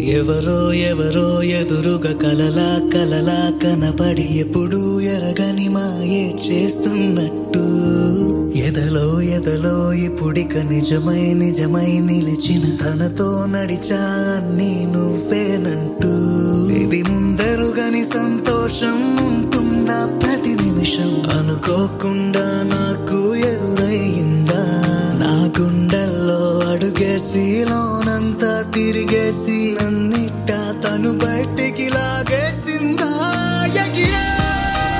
ఎవరో ఎవరో ఎదురుగా కలలా కలలా కనపడి ఎప్పుడు ఎరగని మాయే చేస్తున్నట్టు ఎదలో ఎదలో ఇప్పుడిక నిజమై నిజమై నిలిచిన తనతో నడిచా అన్నీ నువ్వేనంటూ ఇది ముందరుగని సంతోషం ఉంటుందా ప్రతి నిమిషం అనుకోకుండా నాకు ఎదురయ్యిందా నా గుండెల్లో అడుగేసిలో